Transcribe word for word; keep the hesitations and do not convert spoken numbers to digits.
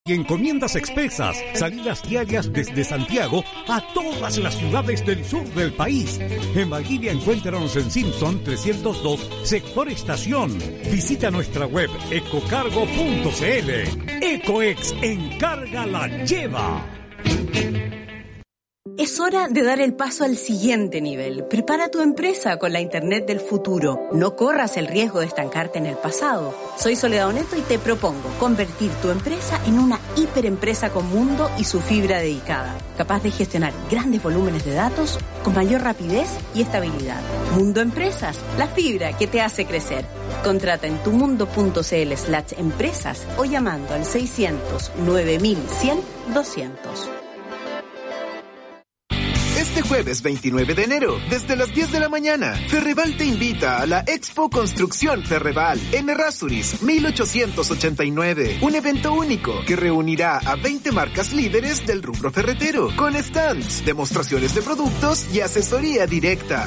Y encomiendas expresas, salidas diarias desde Santiago a todas las ciudades del sur del país. En Valdivia encuéntranos en Simpson trescientos dos, sector estación. Visita nuestra web ecocargo punto cl. Ecoex, encarga la lleva. Es hora de dar el paso al siguiente nivel. Prepara tu empresa con la Internet del futuro. No corras el riesgo de estancarte en el pasado. Soy Soledad Oneto y te propongo convertir tu empresa en una hiperempresa con mundo y su fibra dedicada, capaz de gestionar grandes volúmenes de datos con mayor rapidez y estabilidad. Mundo Empresas, la fibra que te hace crecer. Contrata en tumundo.cl slash empresas o llamando al seiscientos, nueve mil cien, doscientos. Este jueves veintinueve de enero, desde las diez de la mañana, Ferreval te invita a la Expo Construcción Ferreval en Errázuriz mil ochocientos ochenta y nueve. Un evento único que reunirá a veinte marcas líderes del rubro ferretero, con stands, demostraciones de productos y asesoría directa.